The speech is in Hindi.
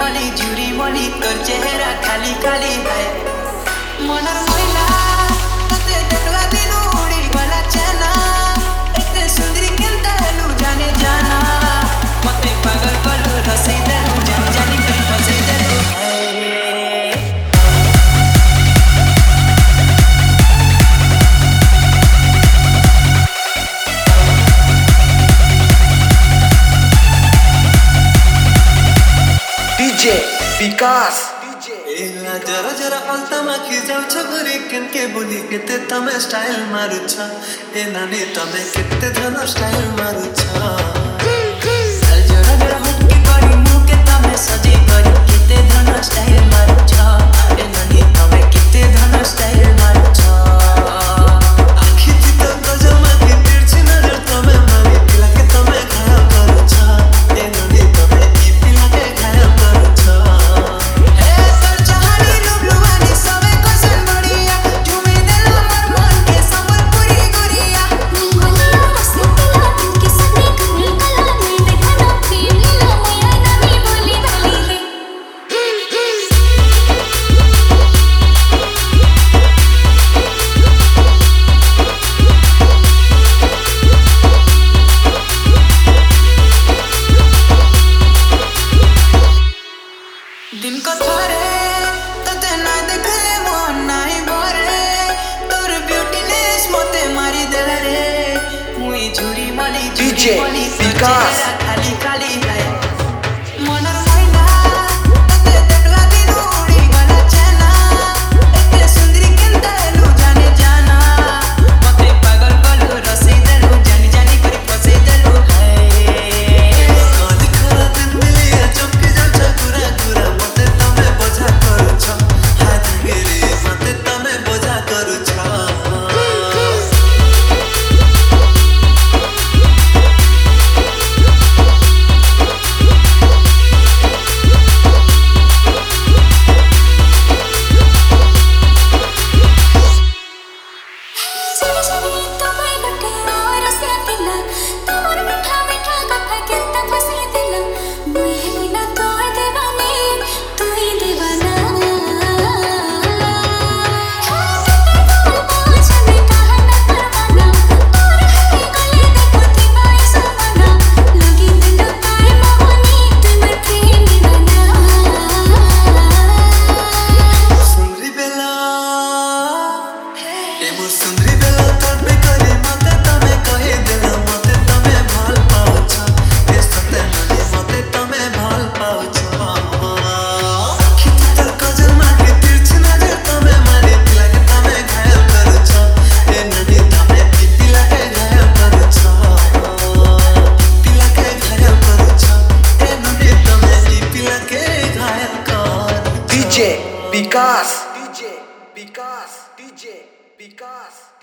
झुरी मली तोर चेहरा खाली खाली है मनर महिला तते देखला दिनु उड़ी गला चेना एते सुंदरी केनता हेलु जाने जाना मते पागल कलु रसई देलु जानी जानी करी फसई देलु DJ विकास एला जरा जरा अल्तामा खिजाउ छ घरी केनके बोली केते तमे स्टाइल मारु छ ए नानी तमे केते धन स्टाइल मारु छ जरा जरा हटके करी मुंह के तमे सजे करी केते धन स्टाइल मारु छ ए नानी तमे केते धन स्टाइल मारु छ आखि त गजमा के तिरछी नजर तमे मारी पिला के तमे घायल करू छ ए नानी तमे ई पिला के घायल करू छ ए तोर चाहनी लुबलुआनी सबे कोसन बढ़िया झूमे देला मोर मन के संबलपुरी गुरिया निगोलिया हंसी पिला दिल के सने कल कला में देखना प्रेम लीला मैया नमी बोली डाली है दिन को थारे तते ना देखले मन नाही भरे तोर ब्यूटीनेस मते मारी देला रे मुई झुरी मली DJ विकास। खाली खाली है मनर महिला तते देखला दिनु उड़ी गला चेना एते सुंदरी केनता हेलु जाने जाना मते पागल कलु रसई देलु जानी जानी करी फसई देलु है काली खरा दिन मिलिया चमकी जाउ छ गुरा गुरा मते तमे बोझा करू छ हाथ गिरी मते तमे बोझा करू छ सुनी सुनी तुम्हें गटे और से पिला तुमर मीठा मीठा कथा केता फसी दिला मुई हेली ना तो दीवानी तू ही दीवाना चले कहा ना परवाना और हरी गले देखो थी बाई समाना लगी दिल ताए मोहनी तुम्हारे प्रेम दीवाना सुंदरी बेला ए मोर सुंदरी बेला तड़पे करे मते तमे कहे देला मते तमे भाल पाउ छ ए सते नानी मते तमे भाल पाउ छ आखि तर कजल माके तिरछी नजर तमे मारी पिला के तमे घायल करू छ ए नानी तमे पिला के घायल करू छ पिला के घायल करू छ ए नानी तमे पिला के घायल कर DJ विकास DJ विकास DJ विकास